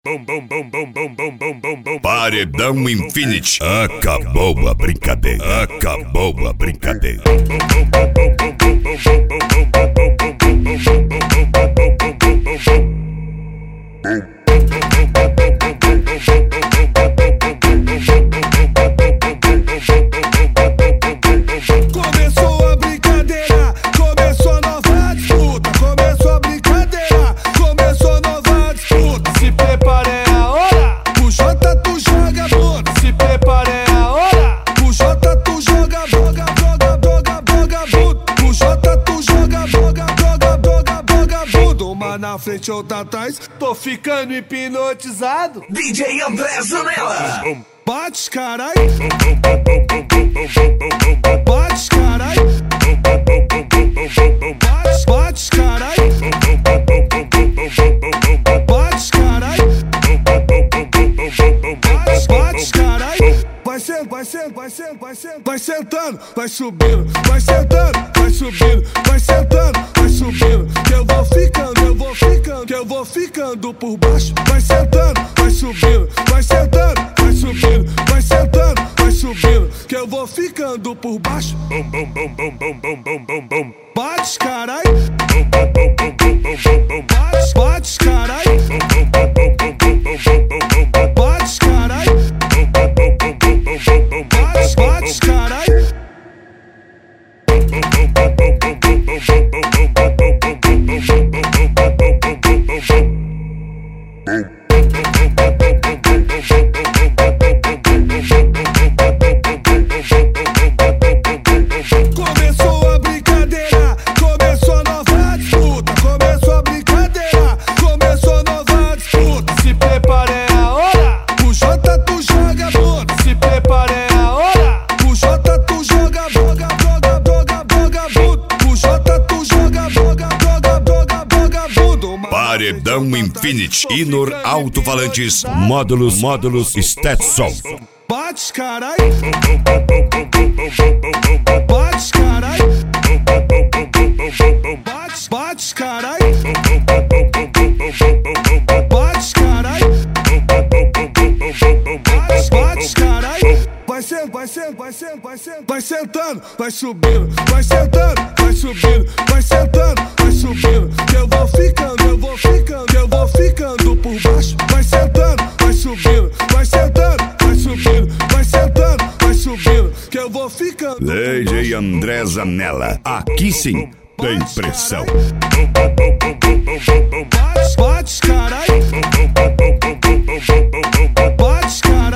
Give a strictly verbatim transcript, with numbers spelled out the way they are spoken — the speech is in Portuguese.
Paredão Infinity. Acabou a brincadeira. Acabou a brincadeira. Começou a brincadeira, começou nova disputa. Começou a brincadeira, começou nova disputa. Se prepara, é a hora, o Jota tu joga bunda. Se prepara, é a hora, o Jota tu joga boga, boga, boga, boga, bunda. O Jota tu joga boga, boga, boga, boga, bunda. Uma na frente, outra atrás, tô ficando hipnotizado. D J André Zanella. Bate, carai. Bate, carai. Bate, bate, carai. Bate, carai. Bate, bate, carai. Vai sentando, vai sentando, vai sentando, vai sentando, vai sentando, vai subindo, vai sentando, vai subindo, vai sentando, vai subindo. Que eu vou ficando, eu vou ficando, que eu vou ficando por baixo. Vai sentando, vai subindo, vai sentando, vai subindo, vai sentando, vai subindo. Que eu vou ficando por baixo. Bate, carai. Bate, bate, carai. Bate, carai. Bate, bate, carai. Começou a brincadeira, começou nova disputa. Começou a brincadeira, começou nova disputa. Se prepara, é a hora, o Jota tu joga bunda. Se prepara, é a hora, o Jota tu joga boga, boga, boga, boga, bunda. O Jota tu joga boga, boga, boga, boga, bunda. Paredão Infinity. Inor Alto-Falantes. Módulos, módulos Stetson. Bate, carai. Bate, carai. Bate, bate, carai. Bate, carai. Bate, bate, carai. Vai sentando, vai sentando, vai sentando, vai sentando, vai sentando, vai subindo, vai sentando, vai subindo, vai sentando, vai subindo. Que eu vou ficando, eu vou ficando, que eu vou ficando por baixo. Vai sentando, vai subindo, vai sentando, vai subindo, vai sentando, vai subindo. Que eu vou ficando. D J André Zanella. Aqui sim tem pressão. Bate, bate, carai. Bate, carai.